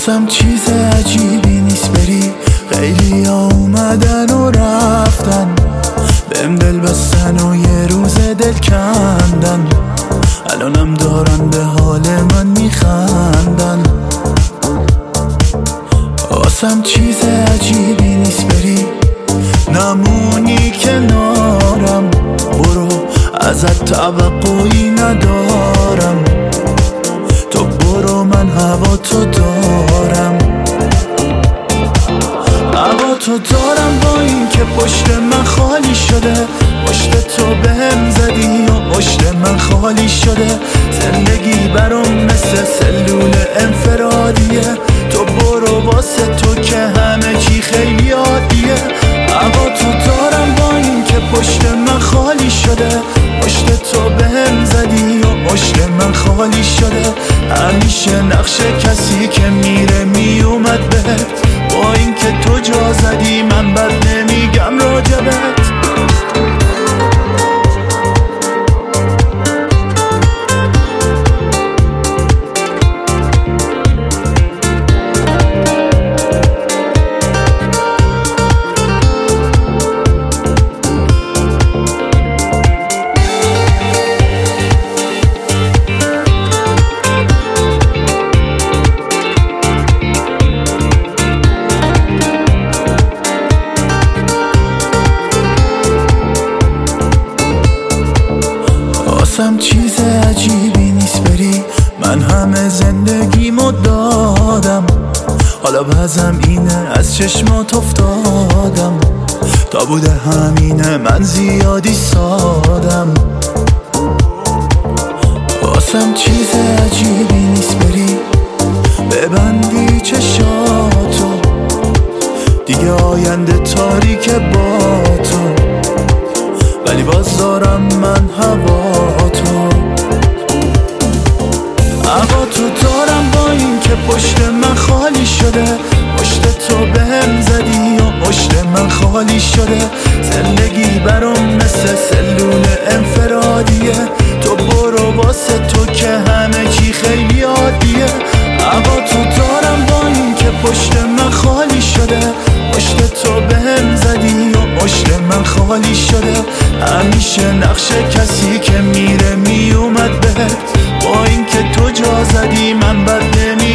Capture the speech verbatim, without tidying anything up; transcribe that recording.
واسم چیز عجیبی نیست بری، خیلی ها اومدن و رفتن، بهم دل بستن و یه روز دل کندن، الانم دارن به حال من میخندن. واسم چیز عجیبی نیست بری، نمونی کنارم، برو ازت توقعی ندارم، تو برو من هوا تو دارم، هوا تو دارم، با این که پشت من خالی شده، پشت تو بهم زدی و پشت من خالی شده، زندگی برام مثل سلول انفرادیه، تو برو واسه تو که همه چی خیلی عادیه، هوا تو دارم، با این که پشت من خالی شده، پشت تو بهم زدی و پشت من خالی شده، همیشه نقش کسی که میره میومد بهت، با این که تو جا زدی من بد نمیگم راجبت. واسم چیز عجیبی نیست بری، من همه زندگیمو دادم، حالا بازم اینه از چشمات افتادم، تا بوده همینه من زیادی سادم. واسم چیز عجیبی نیست بری، ببندی چشاتو، دیگه آینده تاریک با تو، ولی باز دارم من هوا تو، هوا تو دارم، با این که پشت من خالی شده، پشت تو بهم زدی و پشت من خالی شده، زندگی برام مثل سلول انفرادیه، تو برو واسه تو که همه چی خیلی عادیه، هوا تو دارم، با این که پشت من خالی شده، پشت تو بهم زدی و پشت من خالی شده، همیشه نقش کسی که میره میومد بهت، با این که تو جا زدی من بد نمی